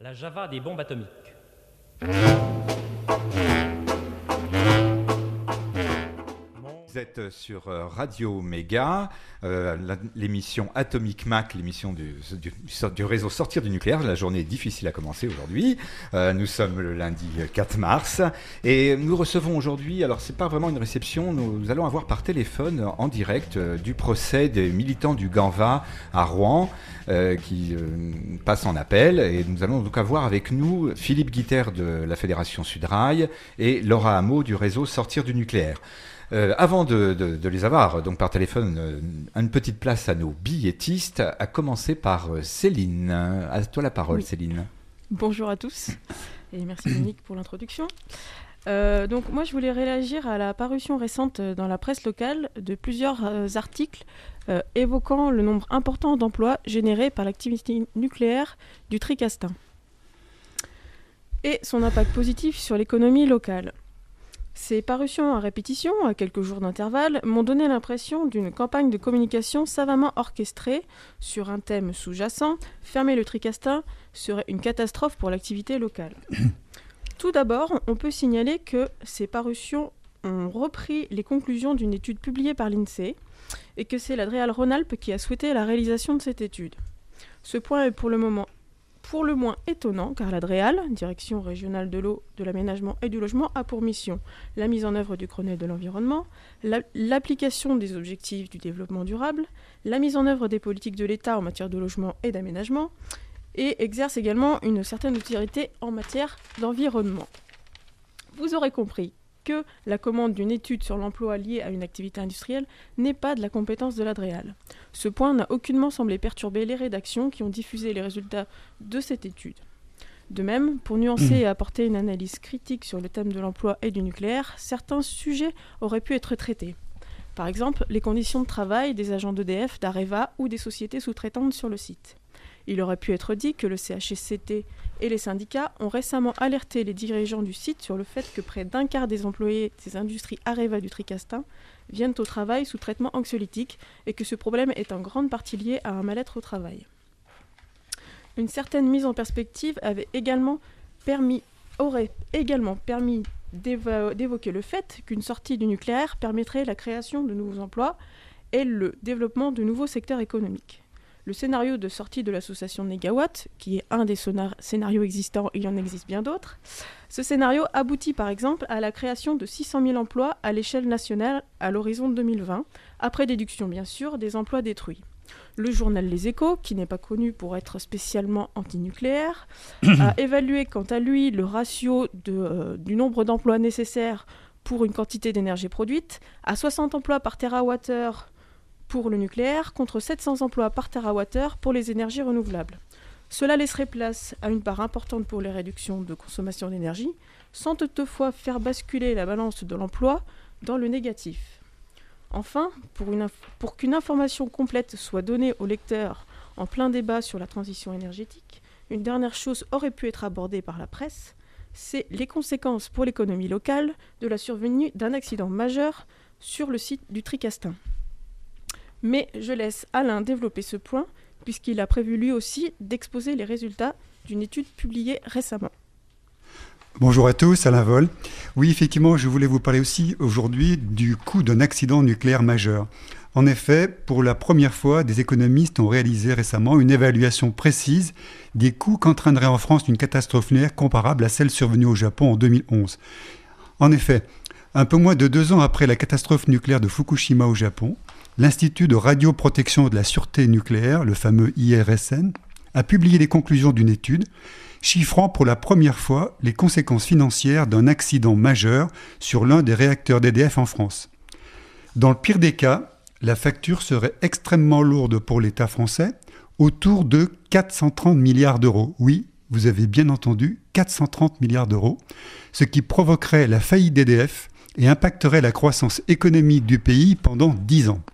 La Java des bombes atomiques. Vous êtes sur Radio Méga, l'émission Atomic Mac, l'émission du réseau Sortir du nucléaire. La journée est difficile à commencer aujourd'hui. Nous sommes le lundi 4 mars et nous recevons aujourd'hui, alors c'est pas vraiment une réception, nous allons avoir par téléphone en direct du procès des militants du Ganva à Rouen qui passe en appel, et nous allons donc avoir avec nous Philippe Guiter de la Fédération Sudrail et Laura Hameau du réseau Sortir du nucléaire. Avant de les avoir donc par téléphone, une petite place à nos billettistes, à commencer par Céline. À toi la parole, oui. Céline. Bonjour à tous et merci Monique pour l'introduction. Donc moi je voulais réagir à la parution récente dans la presse locale de plusieurs articles évoquant le nombre important d'emplois générés par l'activité nucléaire du Tricastin et son impact positif sur l'économie locale. Ces parutions à répétition, à quelques jours d'intervalle, m'ont donné l'impression d'une campagne de communication savamment orchestrée sur un thème sous-jacent. Fermer le Tricastin serait une catastrophe pour l'activité locale. Tout d'abord, on peut signaler que ces parutions ont repris les conclusions d'une étude publiée par l'INSEE et que c'est la DREAL Rhône-Alpes qui a souhaité la réalisation de cette étude. Ce point est pour le moins étonnant, car la DREAL, Direction régionale de l'eau, de l'aménagement et du logement, a pour mission la mise en œuvre du Grenelle de l'environnement, l'application des objectifs du développement durable, la mise en œuvre des politiques de l'État en matière de logement et d'aménagement, et exerce également une certaine autorité en matière d'environnement. Vous aurez compris que la commande d'une étude sur l'emploi lié à une activité industrielle n'est pas de la compétence de la DREAL. Ce point n'a aucunement semblé perturber les rédactions qui ont diffusé les résultats de cette étude. De même, pour nuancer et apporter une analyse critique sur le thème de l'emploi et du nucléaire, certains sujets auraient pu être traités. Par exemple, les conditions de travail des agents d'EDF, d'Areva ou des sociétés sous-traitantes sur le site. Il aurait pu être dit que le CHSCT et les syndicats ont récemment alerté les dirigeants du site sur le fait que près d'un quart des employés des industries Areva du Tricastin viennent au travail sous traitement anxiolytique et que ce problème est en grande partie lié à un mal-être au travail. Une certaine mise en perspective aurait également permis d'évoquer le fait qu'une sortie du nucléaire permettrait la création de nouveaux emplois et le développement de nouveaux secteurs économiques. Le scénario de sortie de l'association Négawatt, qui est un des scénarios existants, il y en existe bien d'autres, ce scénario aboutit par exemple à la création de 600 000 emplois à l'échelle nationale à l'horizon 2020, après déduction bien sûr des emplois détruits. Le journal Les Échos, qui n'est pas connu pour être spécialement antinucléaire, a évalué quant à lui le ratio du nombre d'emplois nécessaires pour une quantité d'énergie produite à 60 emplois par térawattheure pour le nucléaire, contre 700 emplois par térawattheure pour les énergies renouvelables. Cela laisserait place à une part importante pour les réductions de consommation d'énergie, sans toutefois faire basculer la balance de l'emploi dans le négatif. Enfin, pour qu'une information complète soit donnée aux lecteurs en plein débat sur la transition énergétique, une dernière chose aurait pu être abordée par la presse, c'est les conséquences pour l'économie locale de la survenue d'un accident majeur sur le site du Tricastin. Mais je laisse Alain développer ce point, puisqu'il a prévu lui aussi d'exposer les résultats d'une étude publiée récemment. Bonjour à tous, Alain Vol. Oui, effectivement, je voulais vous parler aussi aujourd'hui du coût d'un accident nucléaire majeur. En effet, pour la première fois, des économistes ont réalisé récemment une évaluation précise des coûts qu'entraînerait en France une catastrophe nucléaire comparable à celle survenue au Japon en 2011. En effet, un peu moins de 2 ans après la catastrophe nucléaire de Fukushima au Japon, l'Institut de radioprotection de la sûreté nucléaire, le fameux IRSN, a publié les conclusions d'une étude chiffrant pour la première fois les conséquences financières d'un accident majeur sur l'un des réacteurs d'EDF en France. Dans le pire des cas, la facture serait extrêmement lourde pour l'État français, autour de 430 milliards d'euros. Oui, vous avez bien entendu, 430 milliards d'euros, ce qui provoquerait la faillite d'EDF et impacterait la croissance économique du pays pendant 10 ans.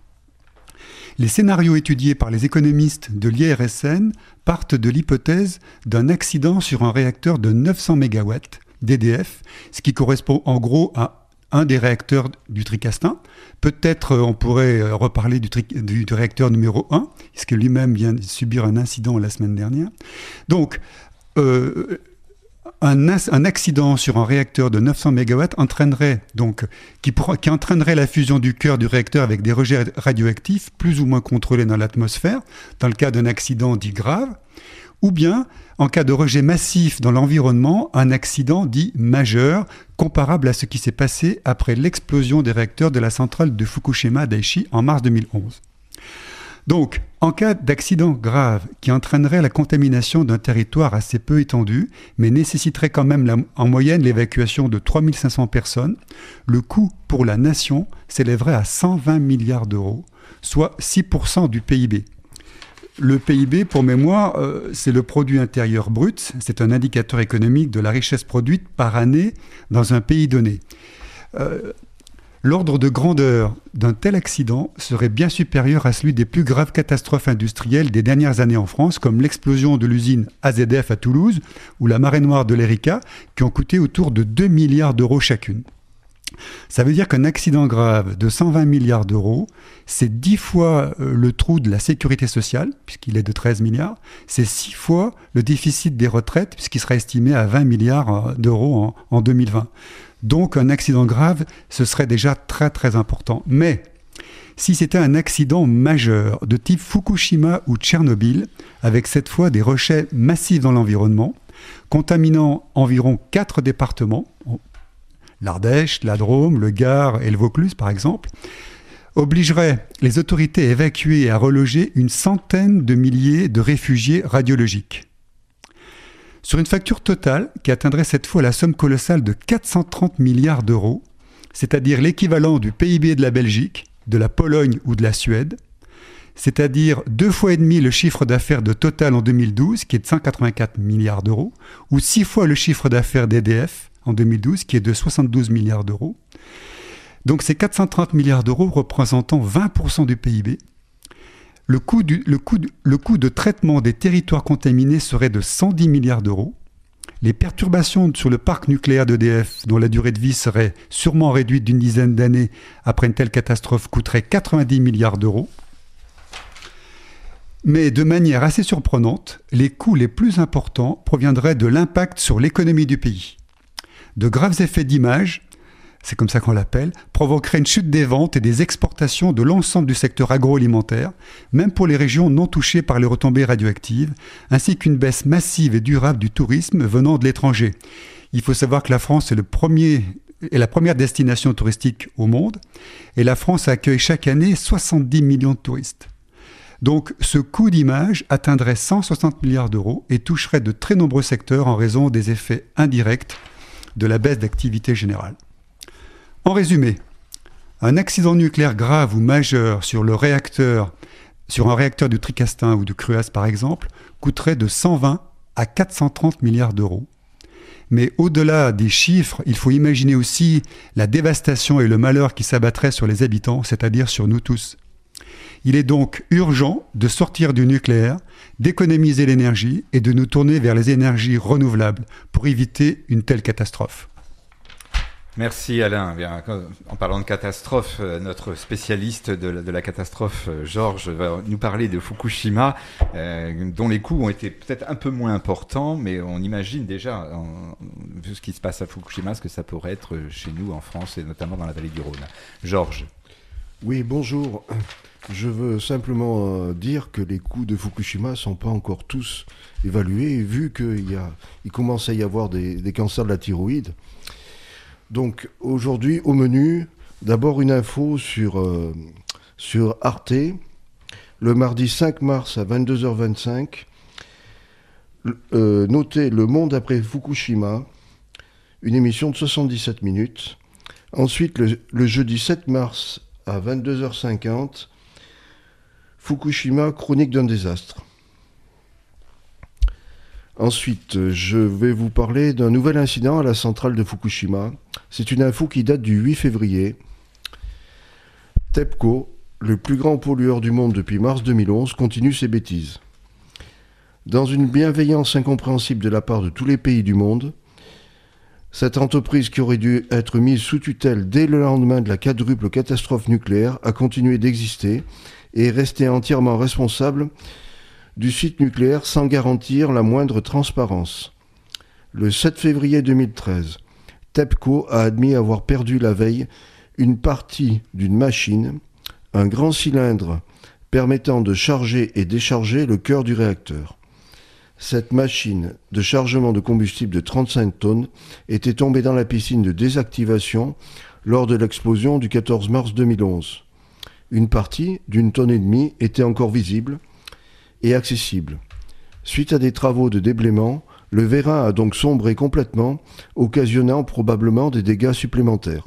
Les scénarios étudiés par les économistes de l'IRSN partent de l'hypothèse d'un accident sur un réacteur de 900 MW d'EDF, ce qui correspond en gros à un des réacteurs du Tricastin. Peut-être on pourrait reparler du réacteur numéro 1, puisque lui-même vient de subir un incident la semaine dernière. Donc, un accident sur un réacteur de 900 MW qui entraînerait la fusion du cœur du réacteur avec des rejets radioactifs plus ou moins contrôlés dans l'atmosphère, dans le cas d'un accident dit grave, ou bien, en cas de rejet massif dans l'environnement, un accident dit majeur, comparable à ce qui s'est passé après l'explosion des réacteurs de la centrale de Fukushima Daiichi en mars 2011. Donc, en cas d'accident grave qui entraînerait la contamination d'un territoire assez peu étendu, mais nécessiterait quand même en moyenne l'évacuation de 3500 personnes, le coût pour la nation s'élèverait à 120 milliards d'euros, soit 6% du PIB. Le PIB, pour mémoire, c'est le produit intérieur brut, c'est un indicateur économique de la richesse produite par année dans un pays donné. L'ordre de grandeur d'un tel accident serait bien supérieur à celui des plus graves catastrophes industrielles des dernières années en France, comme l'explosion de l'usine AZF à Toulouse ou la marée noire de l'Erika, qui ont coûté autour de 2 milliards d'euros chacune. Ça veut dire qu'un accident grave de 120 milliards d'euros, c'est 10 fois le trou de la sécurité sociale, puisqu'il est de 13 milliards, c'est 6 fois le déficit des retraites, puisqu'il sera estimé à 20 milliards d'euros en 2020. Donc un accident grave, ce serait déjà très très important. Mais si c'était un accident majeur de type Fukushima ou Tchernobyl, avec cette fois des rejets massifs dans l'environnement, contaminant environ 4 départements, l'Ardèche, la Drôme, le Gard et le Vaucluse par exemple, obligerait les autorités à évacuer et à reloger une centaine de milliers de réfugiés radiologiques. Sur une facture totale qui atteindrait cette fois la somme colossale de 430 milliards d'euros, c'est-à-dire l'équivalent du PIB de la Belgique, de la Pologne ou de la Suède, c'est-à-dire 2,5 fois le chiffre d'affaires de Total en 2012, qui est de 184 milliards d'euros, ou 6 fois le chiffre d'affaires d'EDF en 2012, qui est de 72 milliards d'euros. Donc ces 430 milliards d'euros représentant 20% du PIB, le coût de traitement des territoires contaminés serait de 110 milliards d'euros. Les perturbations sur le parc nucléaire d'EDF, dont la durée de vie serait sûrement réduite d'une dizaine d'années après une telle catastrophe, coûteraient 90 milliards d'euros. Mais de manière assez surprenante, les coûts les plus importants proviendraient de l'impact sur l'économie du pays. De graves effets d'image, c'est comme ça qu'on l'appelle, provoquerait une chute des ventes et des exportations de l'ensemble du secteur agroalimentaire, même pour les régions non touchées par les retombées radioactives, ainsi qu'une baisse massive et durable du tourisme venant de l'étranger. Il faut savoir que la France est la première destination touristique au monde, et la France accueille chaque année 70 millions de touristes. Donc ce coût d'image atteindrait 160 milliards d'euros et toucherait de très nombreux secteurs en raison des effets indirects de la baisse d'activité générale. En résumé, un accident nucléaire grave ou majeur sur un réacteur du Tricastin ou du Cruas par exemple, coûterait de 120 à 430 milliards d'euros. Mais au-delà des chiffres, il faut imaginer aussi la dévastation et le malheur qui s'abattraient sur les habitants, c'est-à-dire sur nous tous. Il est donc urgent de sortir du nucléaire, d'économiser l'énergie et de nous tourner vers les énergies renouvelables pour éviter une telle catastrophe. Merci Alain. Bien, en parlant de catastrophe, notre spécialiste de la catastrophe, Georges, va nous parler de Fukushima, dont les coûts ont été peut-être un peu moins importants, mais on imagine déjà, vu ce qui se passe à Fukushima, ce que ça pourrait être chez nous en France et notamment dans la vallée du Rhône. Georges. Oui, bonjour. Je veux simplement dire que les coûts de Fukushima ne sont pas encore tous évalués, vu qu'il commence à y avoir des cancers de la thyroïde. Donc aujourd'hui, au menu, d'abord une info sur Arte, le mardi 5 mars à 22h25, notez Le Monde après Fukushima, une émission de 77 minutes. Ensuite, le jeudi 7 mars à 22h50, Fukushima, chronique d'un désastre. Ensuite, je vais vous parler d'un nouvel incident à la centrale de Fukushima. C'est une info qui date du 8 février. TEPCO, le plus grand pollueur du monde depuis mars 2011, continue ses bêtises. Dans une bienveillance incompréhensible de la part de tous les pays du monde, cette entreprise qui aurait dû être mise sous tutelle dès le lendemain de la quadruple catastrophe nucléaire a continué d'exister et est restée entièrement responsable du site nucléaire sans garantir la moindre transparence. Le 7 février 2013, TEPCO a admis avoir perdu la veille une partie d'une machine, un grand cylindre permettant de charger et décharger le cœur du réacteur. Cette machine de chargement de combustible de 35 tonnes était tombée dans la piscine de désactivation lors de l'explosion du 14 mars 2011. Une partie d'1,5 tonne était encore visible et accessible. Suite à des travaux de déblaiement, le vérin a donc sombré complètement, occasionnant probablement des dégâts supplémentaires.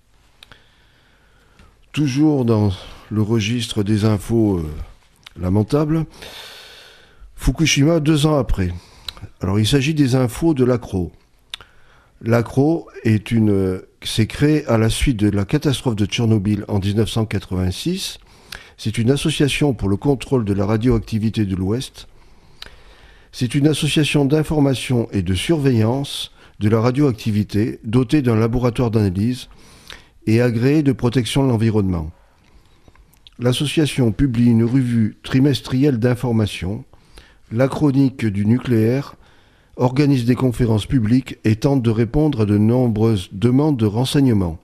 Toujours dans le registre des infos lamentables, Fukushima 2 ans après. Alors il s'agit des infos de l'ACRO. L'ACRO s'est créée à la suite de la catastrophe de Tchernobyl en 1986. C'est une association pour le contrôle de la radioactivité de l'Ouest. C'est une association d'information et de surveillance de la radioactivité dotée d'un laboratoire d'analyse et agréée de protection de l'environnement. L'association publie une revue trimestrielle d'information. La chronique du nucléaire organise des conférences publiques et tente de répondre à de nombreuses demandes de renseignements.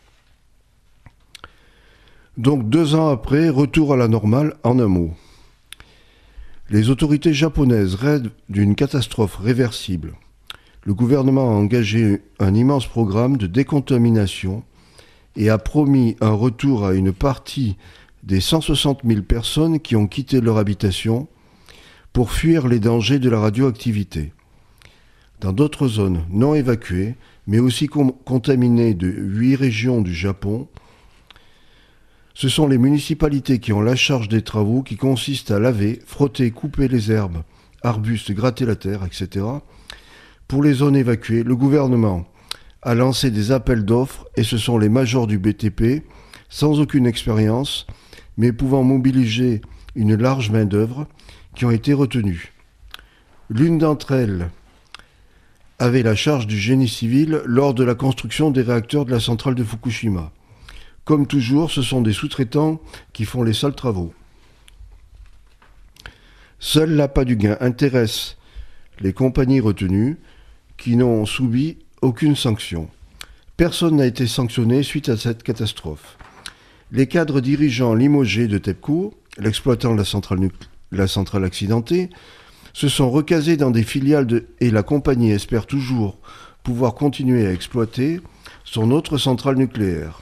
Donc 2 ans après, retour à la normale en un mot. Les autorités japonaises rêvent d'une catastrophe réversible. Le gouvernement a engagé un immense programme de décontamination et a promis un retour à une partie des 160 000 personnes qui ont quitté leur habitation pour fuir les dangers de la radioactivité. Dans d'autres zones non évacuées, mais aussi contaminées de 8 régions du Japon, ce sont les municipalités qui ont la charge des travaux qui consistent à laver, frotter, couper les herbes, arbustes, gratter la terre, etc. Pour les zones évacuées, le gouvernement a lancé des appels d'offres et ce sont les majors du BTP, sans aucune expérience, mais pouvant mobiliser une large main-d'œuvre, qui ont été retenues. L'une d'entre elles avait la charge du génie civil lors de la construction des réacteurs de la centrale de Fukushima. Comme toujours, ce sont des sous-traitants qui font les seuls travaux. Seul l'appât du gain intéresse les compagnies retenues qui n'ont subi aucune sanction. Personne n'a été sanctionné suite à cette catastrophe. Les cadres dirigeants limogés de TEPCO, l'exploitant de la centrale accidentée, se sont recasés dans des filiales et la compagnie espère toujours pouvoir continuer à exploiter son autre centrale nucléaire.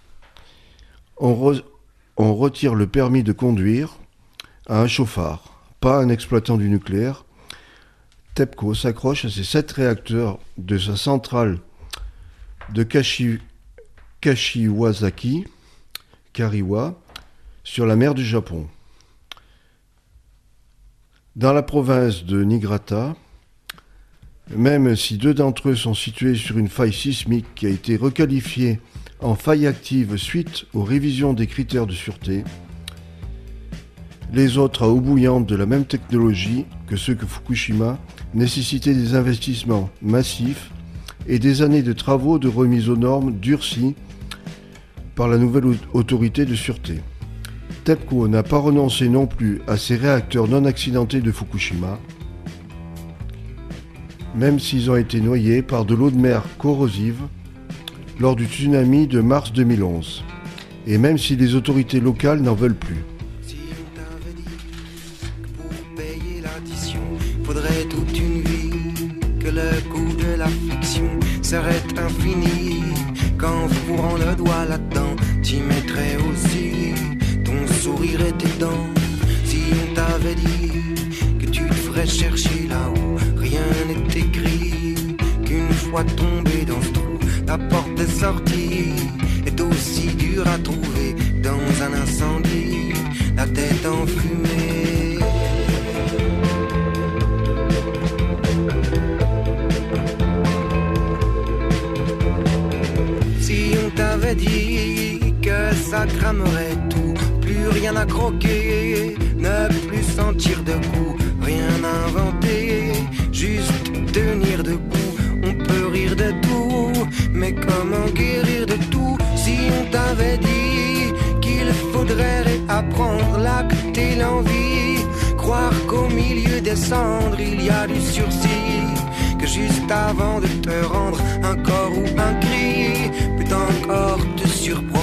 On retire le permis de conduire à un chauffard, pas à un exploitant du nucléaire. TEPCO s'accroche à ses 7 réacteurs de sa centrale de Kashiwazaki, Kariwa, sur la mer du Japon. Dans la province de Niigata, même si 2 d'entre eux sont situés sur une faille sismique qui a été requalifiée en faille active suite aux révisions des critères de sûreté, les autres à eau bouillante de la même technologie que ceux que Fukushima nécessitaient des investissements massifs et des années de travaux de remise aux normes durcis par la nouvelle autorité de sûreté. TEPCO n'a pas renoncé non plus à ses réacteurs non accidentés de Fukushima, même s'ils ont été noyés par de l'eau de mer corrosive lors du tsunami de mars 2011, et même si les autorités locales n'en veulent plus. Si on t'avait dit que pour payer l'addition, faudrait toute une vie, que le coût de la fiction serait infini, qu'en fourrant le doigt là-dedans, t'y mettrais aussi ton sourire et tes dents. Si on t'avait dit que tu te ferais chercher là où rien n'est écrit, qu'une fois tombé dans ce trou, la porte de sortie est aussi dure à trouver dans un incendie, la tête enfumée. Si on t'avait dit que ça cramerait tout, plus rien à croquer, ne plus sentir de goût, rien inventer, juste tenir debout. On peut rire de tout, mais comment guérir de tout? Si on t'avait dit qu'il faudrait réapprendre l'acte et l'envie, croire croire qu'au milieu des cendres il y a du sursis, que juste avant de te rendre un corps ou un cri peut encore te surprendre.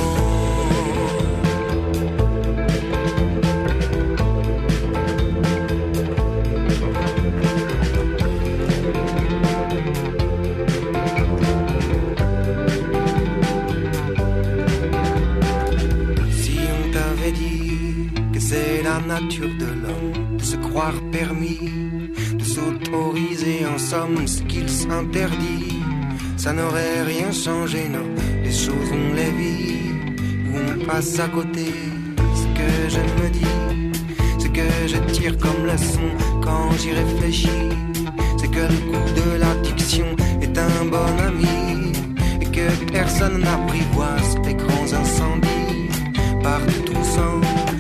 La nature de l'homme de se croire permis, de s'autoriser en somme ce qu'il s'interdit, ça n'aurait rien changé, non. Les choses on les vit ou on passe à côté. Ce que je me dis, ce que je tire comme leçon quand j'y réfléchis, c'est que le goût de l'addiction est un bon ami et que personne n'apprivoise les grands incendies partout sans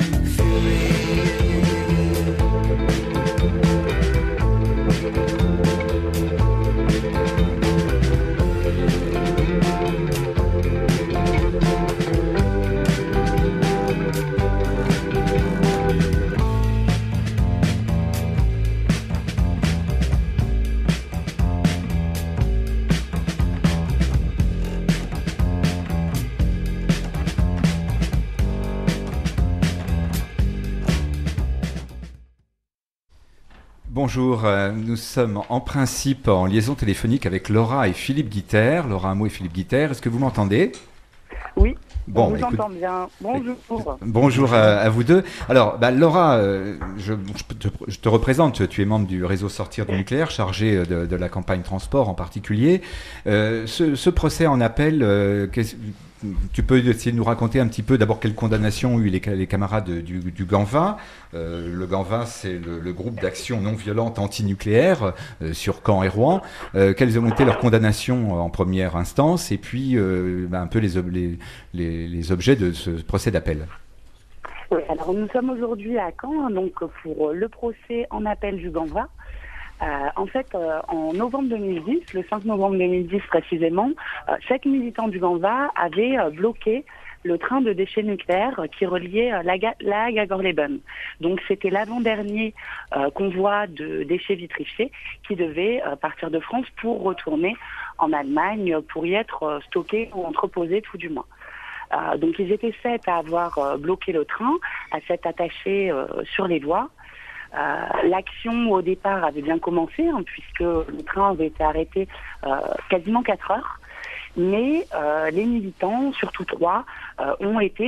Bonjour, nous sommes en principe en liaison téléphonique avec Laura et Philippe Guiter. Laura Hameau et Philippe Guiter, est-ce que vous m'entendez ? Oui, bon, on vous entend bien. Bonjour. Bonjour à vous deux. Alors, Laura, je te représente, tu es membre du réseau Sortir du nucléaire, chargé de la campagne transport en particulier. Ce procès en appel, tu peux essayer de nous raconter un petit peu d'abord quelle condamnation ont eu les camarades du GANVA. Le GANVA, c'est le groupe d'action non violente anti-nucléaire sur Caen et Rouen. Quelles ont été leurs condamnations en première instance et puis un peu les objets de ce procès d'appel. Oui, alors nous sommes aujourd'hui à Caen donc pour le procès en appel du GANVA. En novembre 2010, le 5 novembre 2010 précisément, 7 militants du GANVA avaient bloqué le train de déchets nucléaires qui reliait La Hague à Gorleben. Donc c'était l'avant-dernier convoi de déchets vitrifiés qui devait partir de France pour retourner en Allemagne pour y être stockés ou entreposés tout du moins. Donc ils étaient 7 à avoir bloqué le train, à s'être attachés sur les voies. L'action au départ avait bien commencé puisque le train avait été arrêté quasiment 4 heures. Mais les militants, surtout 3, ont été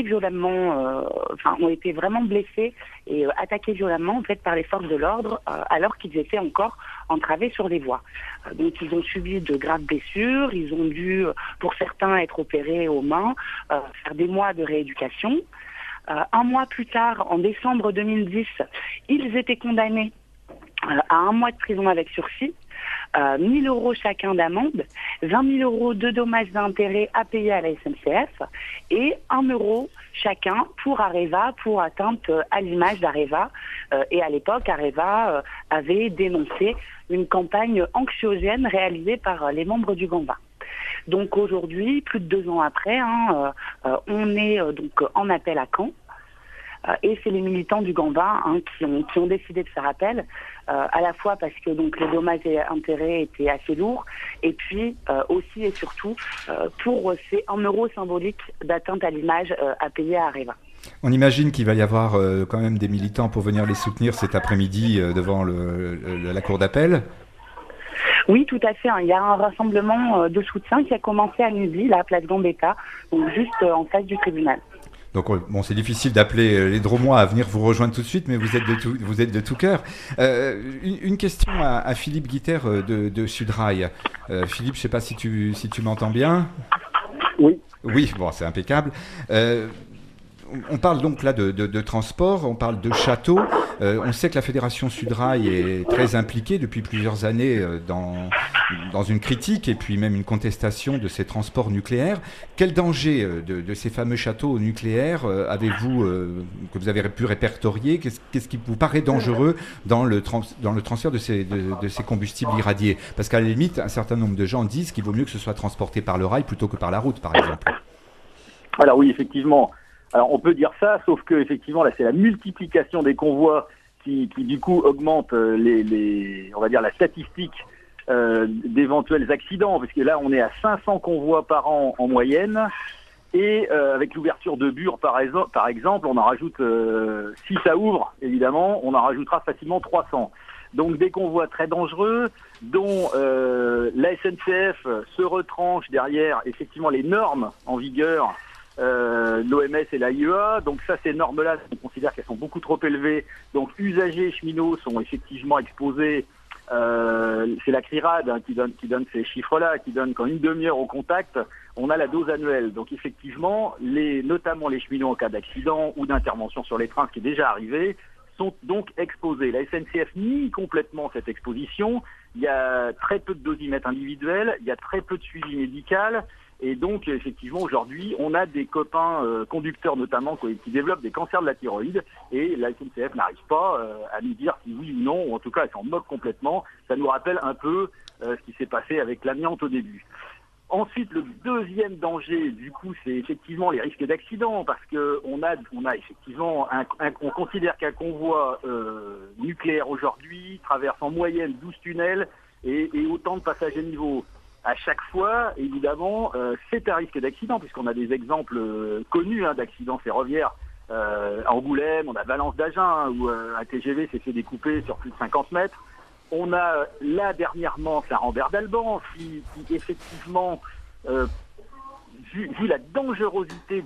vraiment blessés et attaqués violemment en fait par les forces de l'ordre alors qu'ils étaient encore entravés sur les voies. Donc ils ont subi de graves blessures, ils ont dû, pour certains, être opérés aux mains, faire des mois de rééducation. Un mois plus tard, en décembre 2010, ils étaient condamnés à 1 mois de prison avec sursis, 1 000 euros chacun d'amende, 20 000 euros de dommages et intérêts à payer à la SNCF et 1 euro chacun pour Areva, pour atteinte à l'image d'Areva. Et à l'époque, Areva avait dénoncé une campagne anxiogène réalisée par les membres du GANVA. Donc aujourd'hui, plus de 2 ans après, on est donc en appel à Caen. Et c'est les militants du GANVA qui ont décidé de faire appel, à la fois parce que donc les dommages et intérêts étaient assez lourds, et puis aussi et surtout pour ces 1 euro symbolique d'atteinte à l'image à payer à Areva. On imagine qu'il va y avoir quand même des militants pour venir les soutenir cet après-midi devant la cour d'appel. Oui, tout à fait. Il y a un rassemblement de soutien qui a commencé à midi, là, à Place Gambetta, donc juste en face du tribunal. Donc c'est difficile d'appeler les Dromois à venir vous rejoindre tout de suite, mais vous êtes de tout cœur. Une question à Philippe Guiter de Sudrail. Philippe, je ne sais pas si tu m'entends bien. Oui. Oui, bon, c'est impeccable. On parle donc là de transport, on parle de châteaux. On sait que la Fédération Sudrail est très impliquée depuis plusieurs années dans une critique et puis même une contestation de ces transports nucléaires. Quel danger de ces fameux châteaux nucléaires avez-vous, que vous avez pu répertorier ? Qu'est-ce qui vous paraît dangereux dans le transfert de ces combustibles irradiés ? Parce qu'à la limite, un certain nombre de gens disent qu'il vaut mieux que ce soit transporté par le rail plutôt que par la route, par exemple. Alors oui, effectivement. Alors on peut dire ça, sauf que effectivement là c'est la multiplication des convois qui du coup augmente on va dire la statistique d'éventuels accidents, parce que là on est à 500 convois par an en moyenne, et avec l'ouverture de Bure par exemple, on en rajoute, si ça ouvre évidemment, on en rajoutera facilement 300. Donc des convois très dangereux, dont la SNCF se retranche derrière effectivement les normes en vigueur, l'OMS et l'AIEA. Donc ça, ces normes-là, on considère qu'elles sont beaucoup trop élevées. Donc usagers et cheminots sont effectivement exposés. C'est la CRIRAD qui donne ces chiffres-là, qui donne qu'en une demi-heure au contact, on a la dose annuelle. Donc effectivement, notamment les cheminots en cas d'accident ou d'intervention sur les trains, ce qui est déjà arrivé, sont donc exposés. La SNCF nie complètement cette exposition. Il y a très peu de dosimètres individuels, il y a très peu de suivi médical. Et donc, effectivement, aujourd'hui, on a des copains conducteurs notamment qui développent des cancers de la thyroïde, et la SNCF n'arrive pas à nous dire si oui ou non, ou en tout cas, elle s'en moque complètement. Ça nous rappelle un peu ce qui s'est passé avec l'amiante au début. Ensuite, le deuxième danger, du coup, c'est effectivement les risques d'accident, parce que on a effectivement on considère qu'un convoi nucléaire aujourd'hui traverse en moyenne 12 tunnels et autant de passages à niveau. À chaque fois, évidemment, c'est un risque d'accident, puisqu'on a des exemples connus d'accidents ferroviaires. À Angoulême, on a Valence d'Agen, où un TGV s'est fait découper sur plus de 50 mètres. On a là dernièrement Saint-Rambert d'Alban, qui effectivement, vu la dangerosité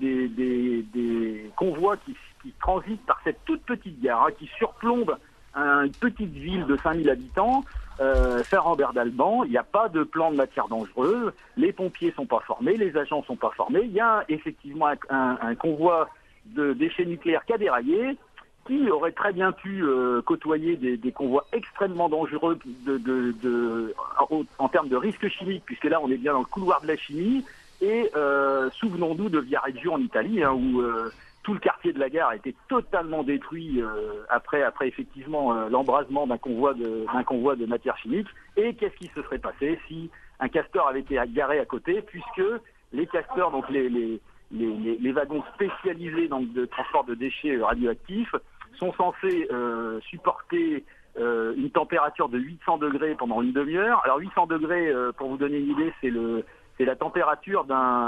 des convois qui transitent par cette toute petite gare, qui surplombe une petite ville de 5000 habitants, Saint-Rambert d'Alban, il n'y a pas de plan de matière dangereuse, les pompiers sont pas formés, les agents sont pas formés, il y a effectivement un convoi de déchets nucléaires qui a déraillé, qui aurait très bien pu côtoyer des convois extrêmement dangereux en termes de risques chimiques, puisque là on est bien dans le couloir de la chimie, et souvenons-nous de Viareggio en Italie, où tout le quartier de la gare a été totalement détruit après effectivement l'embrasement d'un convoi de matière chimique. Et qu'est-ce qui se serait passé si un castor avait été garé à côté, puisque les castors, donc les wagons spécialisés donc de transport de déchets radioactifs, sont censés supporter une température de 800 degrés pendant une demi-heure. Alors 800 degrés, pour vous donner une idée, c'est la température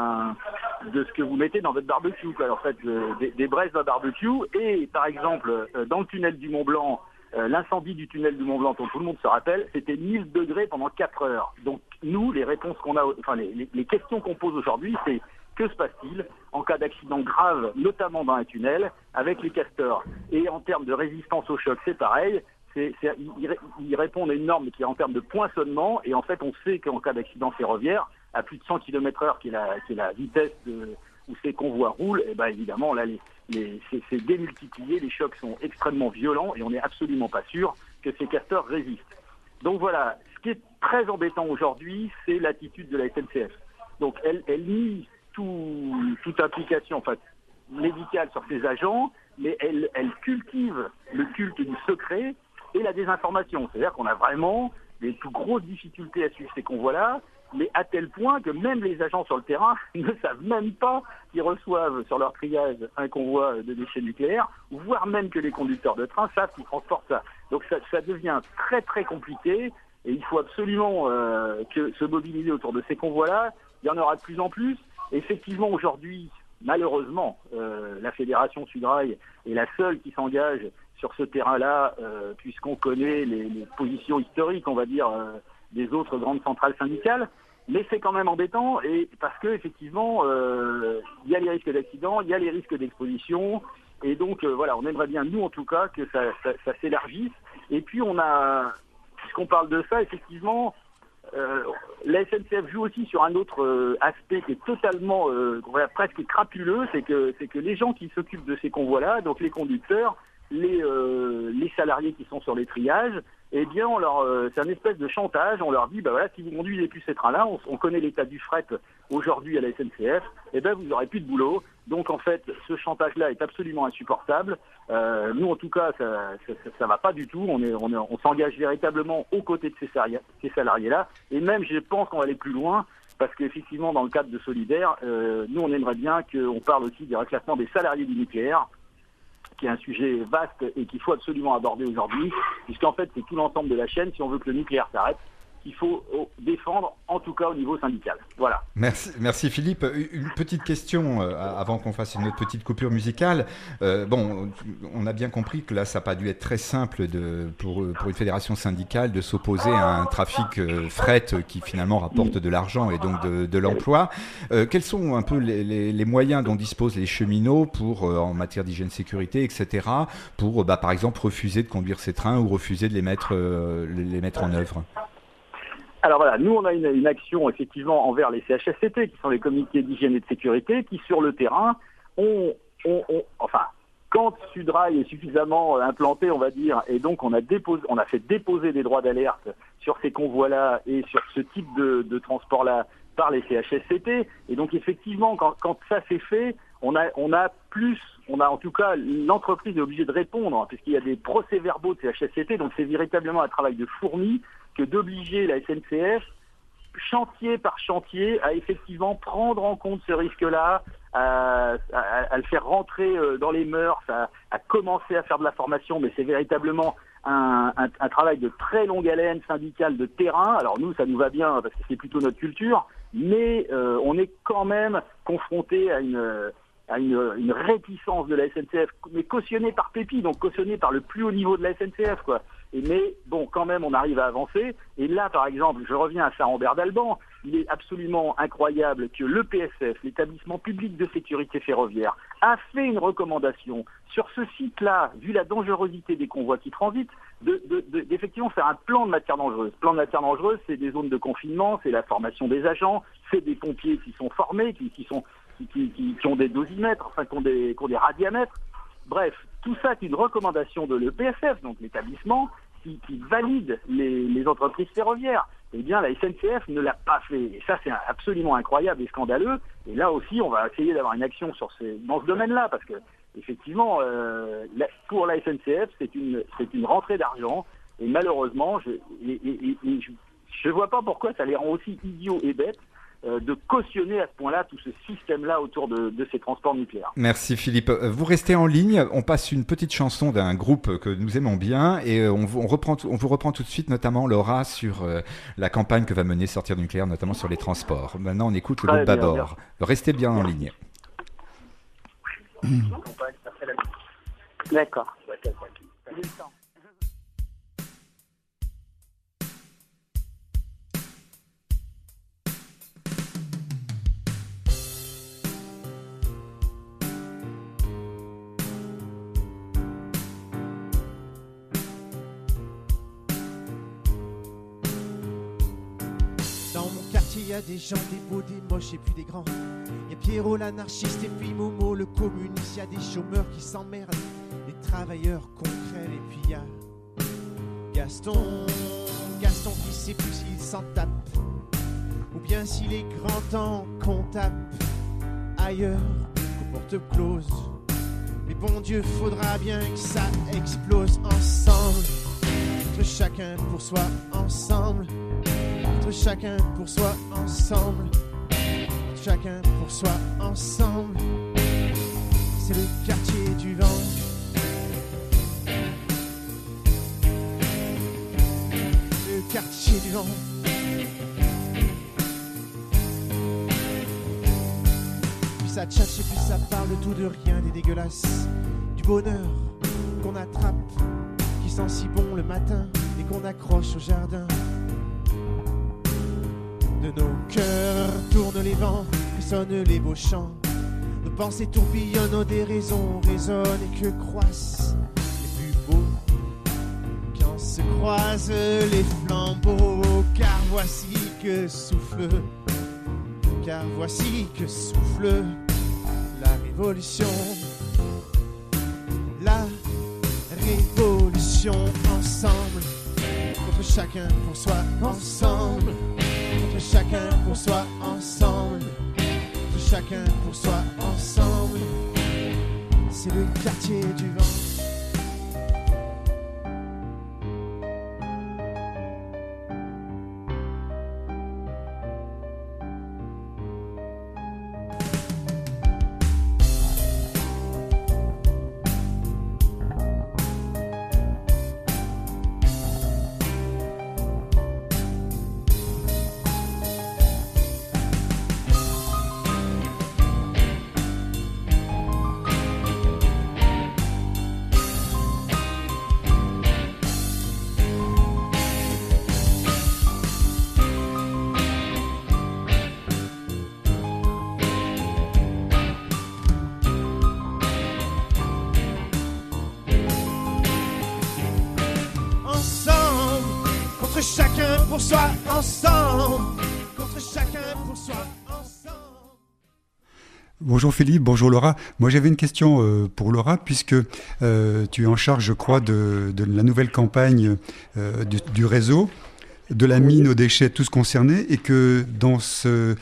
de ce que vous mettez dans votre barbecue, quoi. En fait, des braises d'un barbecue. Et par exemple, dans le tunnel du Mont-Blanc, l'incendie du tunnel du Mont-Blanc, dont tout le monde se rappelle, c'était 1000 degrés pendant 4 heures. Donc nous, les réponses qu'on a, enfin les questions qu'on pose aujourd'hui, c'est que se passe-t-il en cas d'accident grave, notamment dans un tunnel, avec les castors? Et en termes de résistance au choc, c'est pareil. Ils répondent à une norme qui est en termes de poinçonnement, et en fait, on sait qu'en cas d'accident ferroviaire, à plus de 100 km/h, qui est la vitesse où ces convois roulent, et ben évidemment, là, c'est démultiplié, les chocs sont extrêmement violents, et on n'est absolument pas sûr que ces castors résistent. Donc voilà, ce qui est très embêtant aujourd'hui, c'est l'attitude de la SNCF. Donc elle nie toute implication, en fait, médicale sur ses agents, mais elle cultive le culte du secret et la désinformation. C'est-à-dire qu'on a vraiment les plus grosses difficultés à suivre ces convois-là, mais à tel point que même les agents sur le terrain ne savent même pas qu'ils reçoivent sur leur triage un convoi de déchets nucléaires, voire même que les conducteurs de train savent qu'ils transportent ça. Donc ça devient très très compliqué, et il faut absolument se mobiliser autour de ces convois-là. Il y en aura de plus en plus. Effectivement, aujourd'hui, malheureusement, la Fédération Sudrail est la seule qui s'engage sur ce terrain-là, puisqu'on connaît les positions historiques, on va dire, des autres grandes centrales syndicales. Mais c'est quand même embêtant, et parce que effectivement, il y a les risques d'accident, il y a les risques d'exposition, et donc voilà, on aimerait bien, nous en tout cas, que ça s'élargisse. Et puis puisqu'on parle de ça, effectivement, la SNCF joue aussi sur un autre aspect qui est totalement presque crapuleux, c'est que les gens qui s'occupent de ces convois-là, donc les conducteurs, les salariés qui sont sur les triages, eh bien c'est un espèce de chantage. On leur dit, bah voilà, si vous conduisez plus ces trains-là, on connaît l'état du fret aujourd'hui à la SNCF, eh ben vous n'aurez plus de boulot. Donc en fait, ce chantage-là est absolument insupportable. Nous en tout cas, ça va pas du tout. On s'engage véritablement aux côtés de ces salariés-là, et même je pense qu'on va aller plus loin, parce qu'effectivement dans le cadre de Solidaire, nous on aimerait bien qu'on parle aussi du reclassement des salariés du nucléaire, qui est un sujet vaste et qu'il faut absolument aborder aujourd'hui, puisqu'en fait, c'est tout l'ensemble de la chaîne, si on veut que le nucléaire s'arrête, qu'il faut défendre, en tout cas au niveau syndical. Voilà. Merci Philippe. Une petite question avant qu'on fasse une autre petite coupure musicale. On a bien compris que là, ça n'a pas dû être très simple pour une fédération syndicale de s'opposer à un trafic fret qui finalement rapporte de l'argent et donc de l'emploi. Quels sont un peu les moyens dont disposent les cheminots en matière d'hygiène sécurité, etc., pour par exemple refuser de conduire ces trains ou refuser de les mettre en œuvre? Alors voilà, nous on a une action effectivement envers les CHSCT, qui sont les comités d'hygiène et de sécurité, qui sur le terrain quand Sudrail est suffisamment implanté, on va dire, et donc on a fait déposer des droits d'alerte sur ces convois-là et sur ce type de transport-là par les CHSCT. Et donc effectivement, quand ça s'est fait, on a en tout cas, l'entreprise est obligée de répondre, puisqu'il y a des procès-verbaux de CHSCT, donc c'est véritablement un travail de fourmi que d'obliger la SNCF, chantier par chantier, à effectivement prendre en compte ce risque-là, à le faire rentrer dans les mœurs, à commencer à faire de la formation, mais c'est véritablement un travail de très longue haleine syndicale de terrain. Alors nous, ça nous va bien parce que c'est plutôt notre culture, mais on est quand même confronté à une réticence de la SNCF, mais cautionnée par Pépi, donc cautionnée par le plus haut niveau de la SNCF, quoi. Mais bon, quand même, on arrive à avancer. Et là, par exemple, je reviens à Saint-Rambert-d'Alban, il est absolument incroyable que l'EPSF, l'établissement public de sécurité ferroviaire, a fait une recommandation sur ce site-là, vu la dangerosité des convois qui transitent, d'effectivement faire un plan de matière dangereuse. Plan de matière dangereuse, c'est des zones de confinement, c'est la formation des agents, c'est des pompiers qui sont formés, qui ont des dosimètres, enfin qui ont des radiamètres. Bref, tout ça est une recommandation de l'EPSF, donc l'établissement, qui valide les entreprises ferroviaires. Eh bien, la SNCF ne l'a pas fait. Et ça, c'est absolument incroyable et scandaleux. Et là aussi, on va essayer d'avoir une action dans ce domaine-là, parce que, effectivement, pour la SNCF, c'est une rentrée d'argent. Et malheureusement, je vois pas pourquoi ça les rend aussi idiots et bêtes de cautionner à ce point-là tout ce système-là autour de ces transports nucléaires. Merci Philippe. Vous restez en ligne, on passe une petite chanson d'un groupe que nous aimons bien et on vous reprend tout de suite, notamment Laura, sur la campagne que va mener Sortir du nucléaire, notamment sur les transports. Maintenant on écoute le groupe Babord. Restez bien en ligne. D'accord. Il y a des gens, des beaux, des moches et puis des grands. Il y a Pierrot l'anarchiste et puis Momo le communiste. Il y a des chômeurs qui s'emmerdent, des travailleurs concrets. Et puis il y a Gaston qui sait plus s'il s'en tape ou bien s'il est grand temps qu'on tape ailleurs qu'aux portes closes. Mais bon Dieu, faudra bien que ça explose ensemble, entre chacun pour soi ensemble. Chacun pour soi ensemble, chacun pour soi ensemble. C'est le quartier du vent. Le quartier du vent. Puis ça tchatche et puis ça parle de tout, de rien, des dégueulasses, du bonheur qu'on attrape, qui sent si bon le matin et qu'on accroche au jardin. De nos cœurs tournent les vents, résonnent les beaux chants. Nos pensées tourbillonnent, nos déraisons résonnent et que croissent les plus beaux. Quand se croisent les flambeaux, car voici que souffle la révolution. La révolution ensemble, contre chacun pour soi ensemble. Chacun pour soi ensemble, chacun pour soi ensemble. C'est le quartier du vent. chacun pour soi, ensemble. Contre chacun pour soi, ensemble. Bonjour Philippe, bonjour Laura. Moi j'avais une question pour Laura, puisque tu es en charge, je crois, de la nouvelle campagne du réseau, de la mine aux déchets, tous concernés, et que sur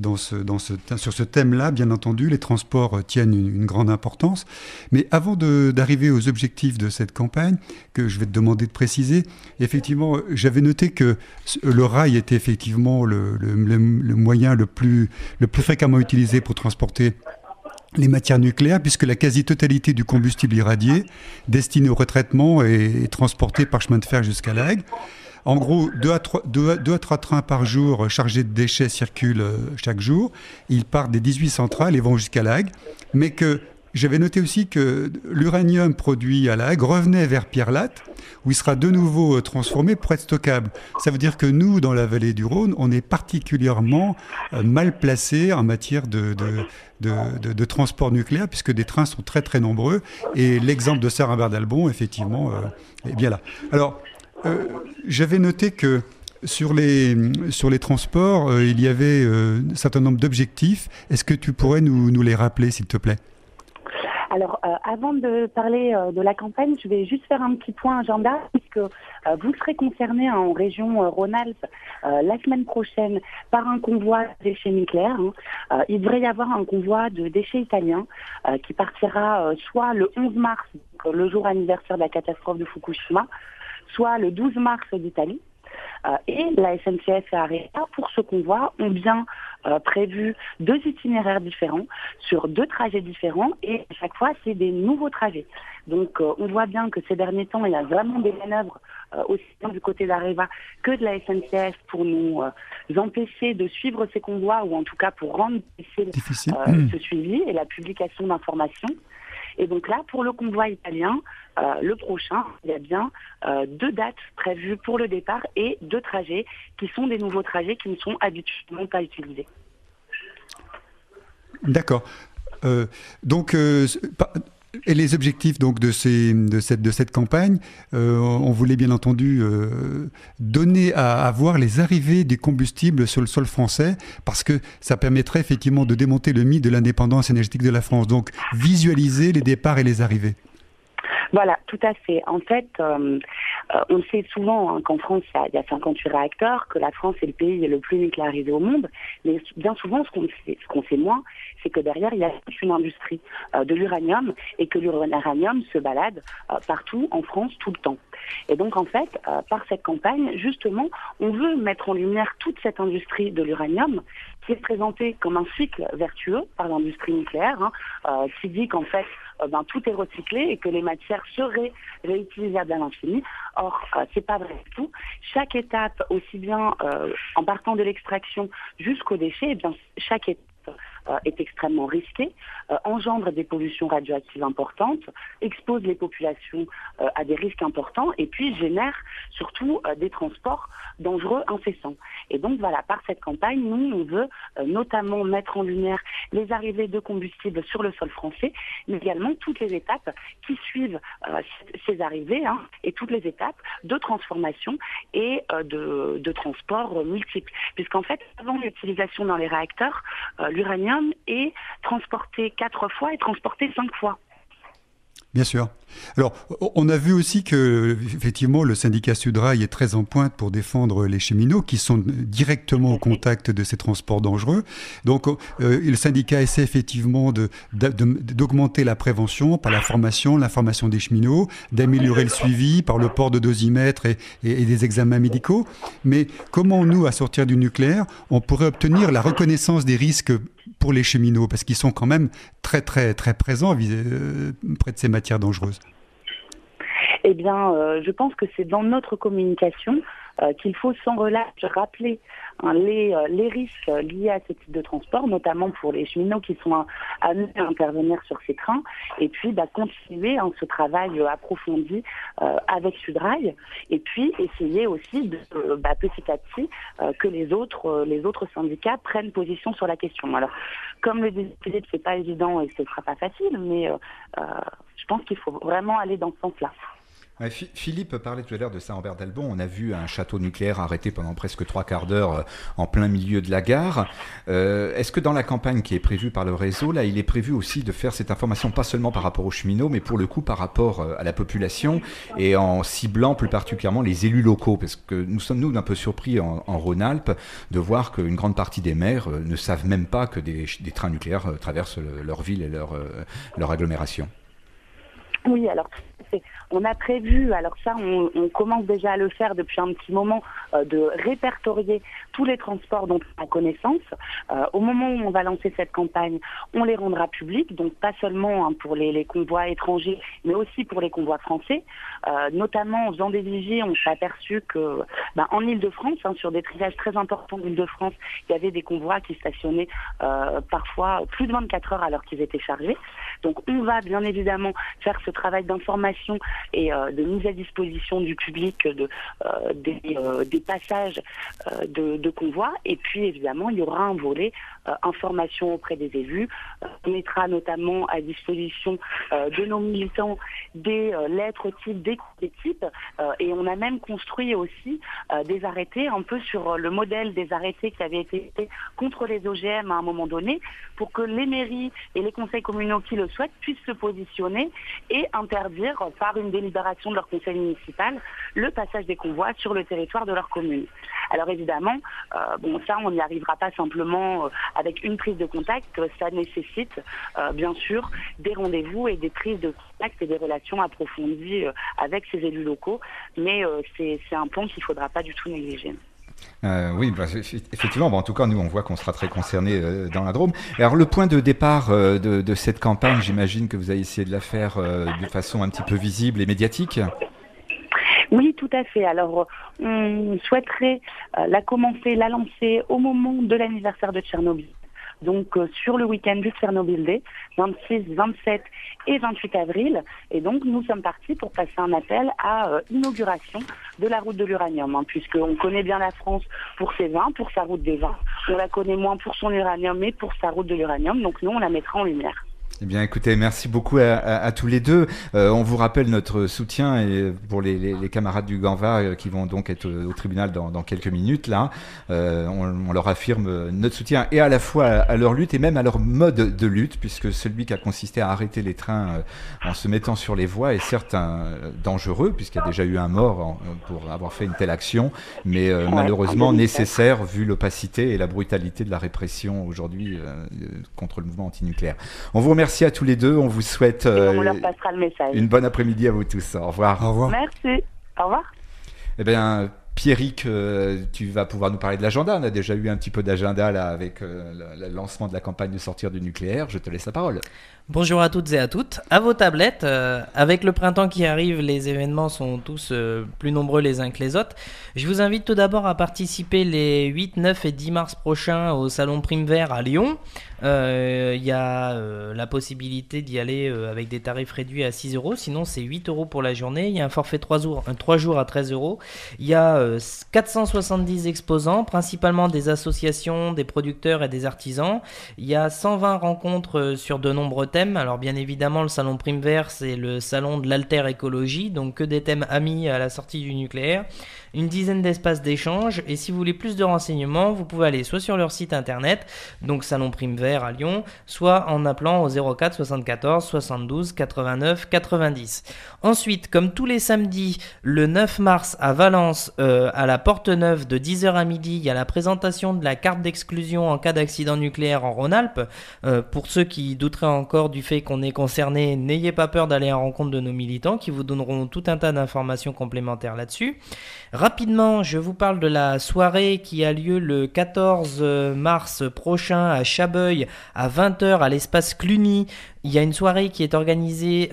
ce thème-là, bien entendu, les transports tiennent une grande importance. Mais avant d'arriver aux objectifs de cette campagne, que je vais te demander de préciser, effectivement, j'avais noté que le rail était effectivement le moyen le plus fréquemment utilisé pour transporter les matières nucléaires, puisque la quasi-totalité du combustible irradié destiné au retraitement est transporté par chemin de fer jusqu'à La Hague. En gros, 2 à 3 trains par jour chargés de déchets circulent chaque jour. Ils partent des 18 centrales et vont jusqu'à La Hague. Mais que j'avais noté aussi que l'uranium produit à La Hague revenait vers Pierre-Latte, où il sera de nouveau transformé pour être stockable. Ça veut dire que nous, dans la vallée du Rhône, on est particulièrement mal placés en matière de transport nucléaire, puisque des trains sont très très nombreux. Et l'exemple de Saint-Rambert-d'Albon, effectivement, est bien là. Alors, j'avais noté que sur les transports, il y avait un certain nombre d'objectifs. Est-ce que tu pourrais nous les rappeler, s'il te plaît ? Alors, avant de parler de la campagne, je vais juste faire un petit point agenda, puisque vous serez concernés en région Rhône-Alpes la semaine prochaine par un convoi de déchets nucléaires. Il devrait y avoir un convoi de déchets italiens qui partira soit le 11 mars, le jour anniversaire de la catastrophe de Fukushima, soit le 12 mars d'Italie. Et la SNCF et AREA, pour ce convoi, ont bien prévu 2 itinéraires différents sur 2 trajets différents, et à chaque fois, c'est des nouveaux trajets. Donc, on voit bien que ces derniers temps, il y a vraiment des manœuvres aussi bien du côté d'Areva que de la SNCF pour nous empêcher de suivre ces convois, ou en tout cas pour rendre difficile ce suivi et la publication d'informations. Et donc là, pour le convoi italien, le prochain, il y a bien 2 dates prévues pour le départ et 2 trajets qui sont des nouveaux trajets qui ne sont habituellement pas utilisés. D'accord. Et les objectifs donc de cette campagne, on voulait bien entendu donner à voir les arrivées des combustibles sur le sol français, parce que ça permettrait effectivement de démonter le mythe de l'indépendance énergétique de la France. Donc visualiser les départs et les arrivées. Voilà, tout à fait. En fait, on le sait souvent qu'en France, il y a 58 réacteurs, que la France est le pays le plus nucléarisé au monde. Mais bien souvent, ce qu'on sait moins, c'est que derrière, il y a une industrie de l'uranium, et que l'uranium se balade partout en France tout le temps. Et donc, en fait, par cette campagne, justement, on veut mettre en lumière toute cette industrie de l'uranium qui est présentée comme un cycle vertueux par l'industrie nucléaire, qui dit qu'en fait, tout est recyclé et que les matières seraient réutilisables à l'infini. Or, c'est pas vrai du tout. Chaque étape, aussi bien en partant de l'extraction jusqu'au déchet, eh bien, chaque étape est extrêmement risquée, engendre des pollutions radioactives importantes, expose les populations à des risques importants, et puis génère surtout des transports dangereux incessants. Et donc voilà, par cette campagne, nous, on veut notamment mettre en lumière les arrivées de combustibles sur le sol français, mais également toutes les étapes qui suivent ces arrivées, et toutes les étapes de transformation et de transport multiples. Puisqu'en fait, avant l'utilisation dans les réacteurs, l'uranium est transporté 4 fois et transporté 5 fois. Bien sûr. Alors, on a vu aussi que, effectivement, le syndicat Sudrail est très en pointe pour défendre les cheminots qui sont directement au contact de ces transports dangereux. Donc, le syndicat essaie effectivement d'augmenter la prévention par la formation des cheminots, d'améliorer le suivi par le port de dosimètres et des examens médicaux. Mais comment, nous, à sortir du nucléaire, on pourrait obtenir la reconnaissance des risques pour les cheminots, parce qu'ils sont quand même très, très, très présents près de ces matières dangereuses? Eh bien, je pense que c'est dans notre communication qu'il faut sans relâche rappeler les risques liés à ce type de transport, notamment pour les cheminots qui sont amenés à intervenir sur ces trains, et puis continuer ce travail approfondi avec Sudrail, et puis essayer aussi de petit à petit que les autres syndicats prennent position sur la question. Alors, comme le dit Philippe, c'est pas évident et ce sera pas facile, mais je pense qu'il faut vraiment aller dans ce sens-là. Ouais, Philippe parlait tout à l'heure de Saint-Ambert-d'Albon. On a vu un château nucléaire arrêté pendant presque 3/4 d'heure en plein milieu de la gare. Est-ce que dans la campagne qui est prévue par le réseau, là, il est prévu aussi de faire cette information pas seulement par rapport aux cheminots, mais pour le coup par rapport à la population et en ciblant plus particulièrement les élus locaux? Parce que nous sommes un peu surpris en Rhône-Alpes de voir qu'une grande partie des maires ne savent même pas que des trains nucléaires traversent leur ville et leur agglomération. Oui, alors on a prévu, alors ça on commence déjà à le faire depuis un petit moment, de répertorier tous les transports dont on a connaissance. Au moment où on va lancer cette campagne, on les rendra publics, donc pas seulement pour les convois étrangers, mais aussi pour les convois français. Notamment en faisant des vigies, on s'est aperçu que en Ile-de-France, sur des triages très importants d'Ile-de-France, il y avait des convois qui stationnaient parfois plus de 24 heures alors qu'ils étaient chargés. Donc on va bien évidemment faire ce travail d'information et de mise à disposition du public des passages de convois. Et puis évidemment, il y aura un volet information auprès des élus. On mettra notamment à disposition de nos militants des lettres types, des courriers types. Et on a même construit aussi des arrêtés un peu sur le modèle des arrêtés qui avaient été faits contre les OGM à un moment donné, pour que les mairies et les conseils communaux qui le souhaitent puissent se positionner et interdire par une délibération de leur conseil municipal le passage des convois sur le territoire de leur commune. Alors évidemment, ça on n'y arrivera pas simplement avec une prise de contact, ça nécessite bien sûr des rendez-vous et des prises de contact et des relations approfondies avec ces élus locaux, mais c'est un point qu'il ne faudra pas du tout négliger. Oui, effectivement. En tout cas, nous, on voit qu'on sera très concernés dans la Drôme. Alors, le point de départ de cette campagne, j'imagine que vous avez essayé de la faire de façon un petit peu visible et médiatique. Oui, tout à fait. Alors, on souhaiterait la lancer au moment de l'anniversaire de Tchernobyl. Donc sur le week-end du Tchernobyl Day, 26, 27 et 28 avril. Et donc nous sommes partis pour passer un appel à inauguration de la route de l'uranium, puisqu'on connaît bien la France pour ses vins, pour sa route des vins. On la connaît moins pour son uranium, mais pour sa route de l'uranium. Donc nous, on la mettra en lumière. Eh bien, écoutez, merci beaucoup à tous les deux. On vous rappelle notre soutien et pour les camarades du Ganva qui vont donc être au tribunal dans quelques minutes. Là, on leur affirme notre soutien et à la fois à leur lutte et même à leur mode de lutte, puisque celui qui a consisté à arrêter les trains en se mettant sur les voies est certes dangereux, puisqu'il y a déjà eu un mort pour avoir fait une telle action, mais malheureusement nécessaire vu l'opacité et la brutalité de la répression aujourd'hui contre le mouvement antinucléaire. On vous remercie à tous les deux. On vous souhaite on leur passera le message. Une bonne après-midi à vous tous. Au revoir. Au revoir. Merci. Au revoir. Eh bien, Pierrick, tu vas pouvoir nous parler de l'agenda. On a déjà eu un petit peu d'agenda là avec le lancement de la campagne de sortir du nucléaire. Je te laisse la parole. Bonjour à toutes et à toutes. À vos tablettes, avec le printemps qui arrive, les événements sont tous plus nombreux les uns que les autres. Je vous invite tout d'abord à participer les 8, 9 et 10 mars prochains au Salon Prime Vert à Lyon. Il y a la possibilité d'y aller avec des tarifs réduits à 6 €. Sinon, c'est 8 € pour la journée. Il y a un forfait 3 jours à 13 €. Il y a 470 exposants, principalement des associations, des producteurs et des artisans. Il y a 120 rencontres sur de nombreux thèmes. Alors bien évidemment, le salon Prime Vert, c'est le salon de l'alter-écologie, donc que des thèmes amis à la sortie du nucléaire. Une dizaine d'espaces d'échange, et si vous voulez plus de renseignements, vous pouvez aller soit sur leur site internet, donc Salon Prime Vert à Lyon, soit en appelant au 04 74 72 89 90. Ensuite, comme tous les samedis, le 9 mars à Valence, à la Porte Neuve de 10h à midi, il y a la présentation de la carte d'exclusion en cas d'accident nucléaire en Rhône-Alpes. Pour ceux qui douteraient encore du fait qu'on est concerné, n'ayez pas peur d'aller à la rencontre de nos militants qui vous donneront tout un tas d'informations complémentaires là-dessus. Rapidement, je vous parle de la soirée qui a lieu le 14 mars prochain à Chabeuil à 20h à l'espace Cluny. Il y a une soirée qui est organisée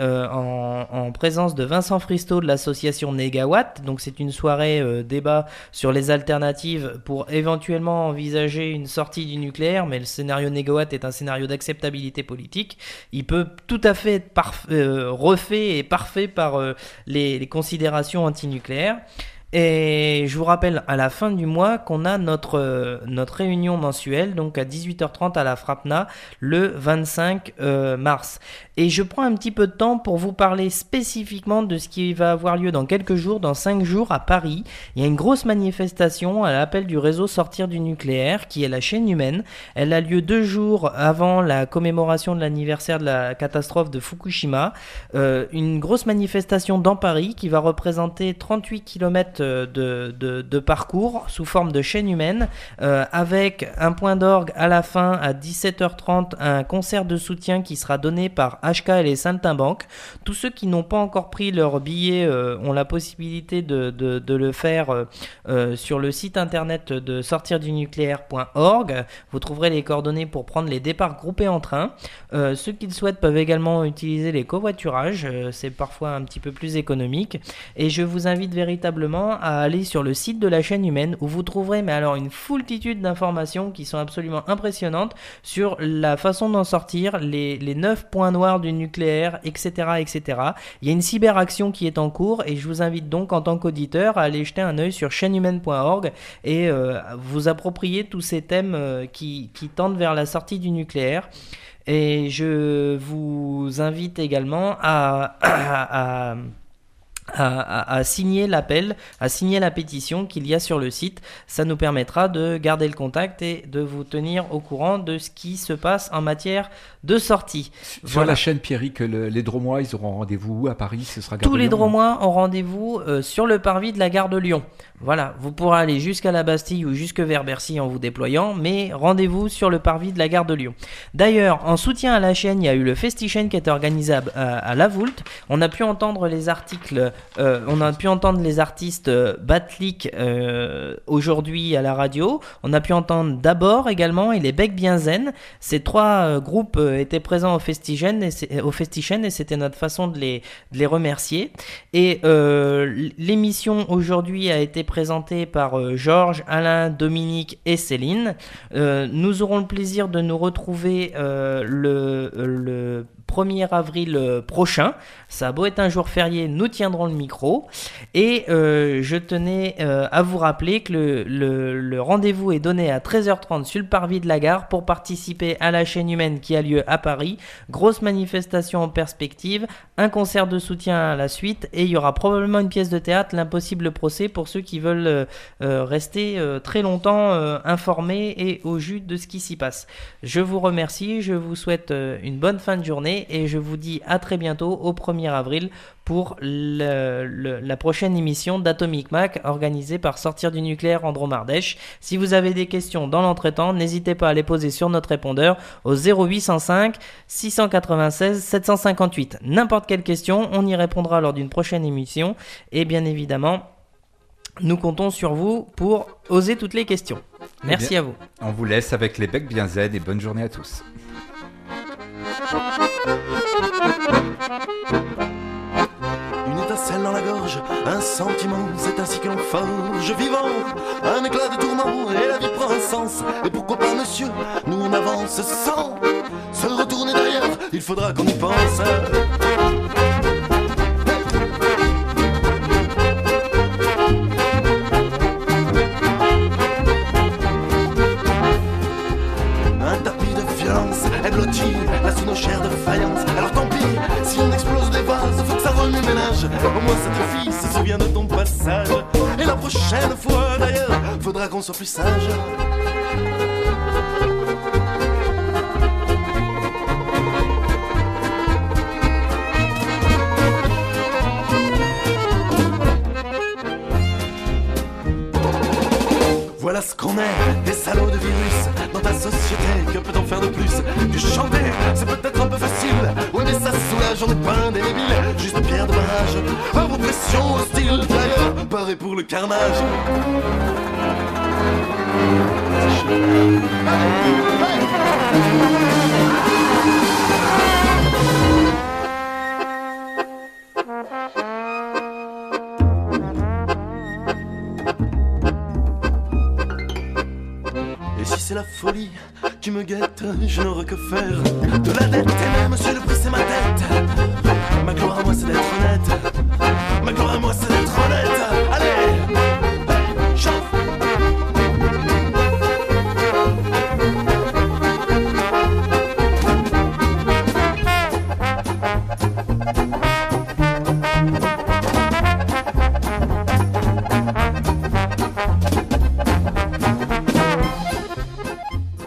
en présence de Vincent Fristo de l'association Négawatt. Donc c'est une soirée débat sur les alternatives pour éventuellement envisager une sortie du nucléaire, mais le scénario Négawatt est un scénario d'acceptabilité politique. Il peut tout à fait être refait et parfait par les considérations antinucléaires. Et je vous rappelle à la fin du mois qu'on a notre réunion mensuelle, donc à 18h30 à la Frapna, le 25 mars. Et je prends un petit peu de temps pour vous parler spécifiquement de ce qui va avoir lieu dans quelques jours, dans 5 jours à Paris. Il y a une grosse manifestation à l'appel du réseau Sortir du nucléaire, qui est la chaîne humaine. Elle a lieu 2 jours avant la commémoration de l'anniversaire de la catastrophe de Fukushima. Une grosse manifestation dans Paris qui va représenter 38 km de parcours sous forme de chaîne humaine, avec un point d'orgue à la fin à 17h30, un concert de soutien qui sera donné par HK et les Saltimbanques. Tous ceux qui n'ont pas encore pris leur billet ont la possibilité de le faire sur le site internet de sortirdunucléaire.org. Vous trouverez les coordonnées pour prendre les départs groupés en train. Ceux qui le souhaitent peuvent également utiliser les covoiturages, c'est parfois un petit peu plus économique. Et je vous invite véritablement à aller sur le site de la chaîne humaine où vous trouverez mais alors une foultitude d'informations qui sont absolument impressionnantes sur la façon d'en sortir, les 9 points noirs du nucléaire, etc., etc. Il y a une cyberaction qui est en cours et je vous invite donc en tant qu'auditeur à aller jeter un œil sur chaînehumaine.org et vous approprier tous ces thèmes qui tendent vers la sortie du nucléaire. Et je vous invite également à signer l'appel, à signer la pétition qu'il y a sur le site. Ça nous permettra de garder le contact et de vous tenir au courant de ce qui se passe en matière de sortie. Sur la chaîne Pierrick, les Dromois, ils auront rendez-vous à Paris, ce sera tous les Dromois ont rendez-vous sur le parvis de la gare de Lyon. Voilà, vous pourrez aller jusqu'à la Bastille ou jusque vers Bercy en vous déployant, mais rendez-vous sur le parvis de la gare de Lyon. D'ailleurs, en soutien à la chaîne, il y a eu le Festichaîne qui était organisé à La Voulte. On a pu entendre les articles, on a pu entendre les artistes Batlik aujourd'hui à la radio. On a pu entendre d'abord également et les Becs Bien Zen. Ces 3 groupes étaient présents au Festichaîne et c'était notre façon de les remercier. Et l'émission aujourd'hui a été présentée par Georges, Alain, Dominique et Céline. Nous aurons le plaisir de nous retrouver le 1er avril prochain. Ça a beau être un jour férié, nous tiendrons le micro. Et je tenais à vous rappeler que le rendez-vous est donné à 13h30 sur le parvis de la gare pour participer à la chaîne humaine qui a lieu à Paris. Grosse manifestation en perspective, un concert de soutien à la suite et il y aura probablement une pièce de théâtre, l'impossible procès, pour ceux qui veulent rester très longtemps informés et au jus de ce qui s'y passe. Je vous remercie, je vous souhaite une bonne fin de journée et je vous dis à très bientôt au 1er avril pour la prochaine émission d'Atomic Mac organisée par Sortir du nucléaire en Dromardèche. Si vous avez des questions dans l'entretemps, n'hésitez pas à les poser sur notre répondeur au 0805 696 758. N'importe quelle question, on y répondra lors d'une prochaine émission et bien évidemment, nous comptons sur vous pour oser toutes les questions. Merci à vous. On vous laisse avec les Becs Bien Zen et bonne journée à tous. Une étincelle dans la gorge, un sentiment, c'est ainsi que l'on forge vivant, un éclat de tourment et la vie prend un sens. Et pourquoi pas monsieur, nous on avance sans se retourner derrière, il faudra qu'on y pense. Elle blottit là sous nos chairs de faïence. Alors tant pis, si on explose les vases, faut que ça remue ménage. Au moins cette fille se souvient de ton passage. Et la prochaine fois d'ailleurs, faudra qu'on soit plus sage. Voilà ce qu'on est, des salauds de virus dans ta société. Que peut-on faire de plus que chanter? C'est peut-être un peu facile, oui mais ça soulage. On est pas un débile, juste pierre de barrage. À vos pressions hostiles d'ailleurs, paré pour le carnage. Et si c'est la folie qui me guette, je n'aurai que faire de la dette. Et même si le prix c'est ma tête, ma gloire